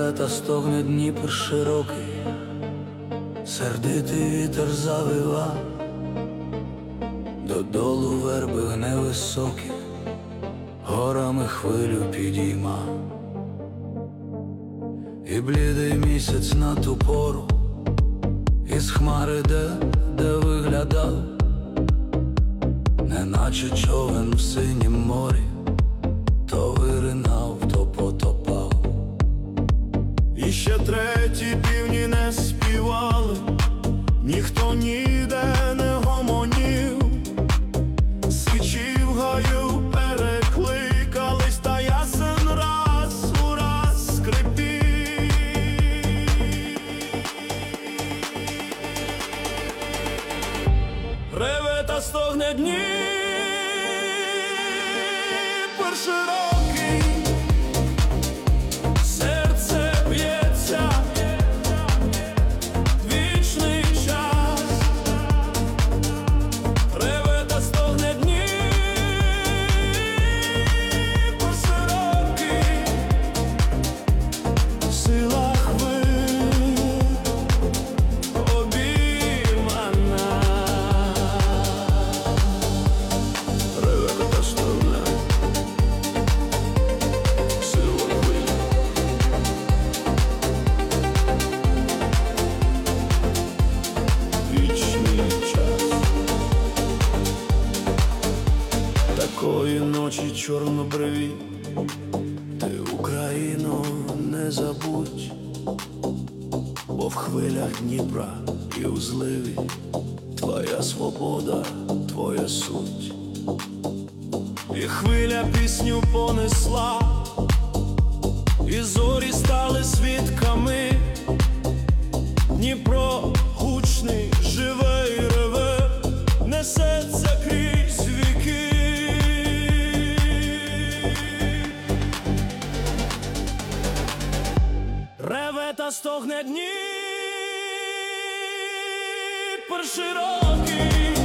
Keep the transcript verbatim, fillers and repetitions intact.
Реве та стогне Дніпр широкий, сердитий вітер завива, додолу верби гне високих, горами хвилю підійма. І блідий місяць на ту пору із хмари де, де виглядав, неначе човен в синім морі, то виринав, то потопав. І ще треті півні не співали, ніхто ніде не гомонів, сичі в гаю перекликались, та ясен раз у раз скрипів. Реве та стогне Дніпр широкий, серце б'ється, вічний час. Реве та стогне Дніпр широкий, сила хвиль обіймана. Реве та стогне, сила хвиль. Вічний час. Такої ночі чорнобриві, ти, Україно, не забудь, бо в хвилях Дніпра і у зливі твоя свобода, твоя суть. І хвиля пісню понесла, і зорі стали свідками. Дніпро гучний, живе і реве, несеться крізь віки. Реве та стогне Дніпр широкий,